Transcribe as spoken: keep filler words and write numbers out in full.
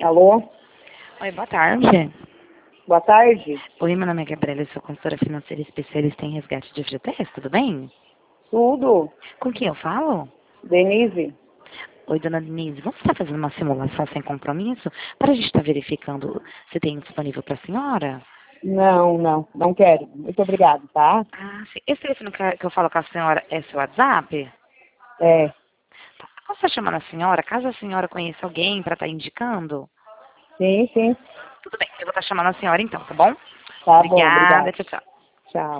Alô? Oi, boa tarde. Boa tarde. Oi, meu nome é Gabriela, eu sou consultora financeira especialista em resgate de F G T S, tudo bem? Tudo? Com quem eu falo? Denise? Oi, dona Denise, vamos estar fazendo uma simulação sem compromisso para a gente estar verificando se tem disponível para a senhora? Não, não, não quero. Muito obrigado, tá? Ah, sim. Esse telefone que que eu falo com a senhora é seu WhatsApp? É, Tá. Posso estar chamando a senhora, caso a senhora conheça alguém para estar indicando? sim, sim. Tudo bem, eu vou estar chamando a senhora então, tá bom? Tá bom, Obrigada, obrigado. tchau, tchau. Tchau.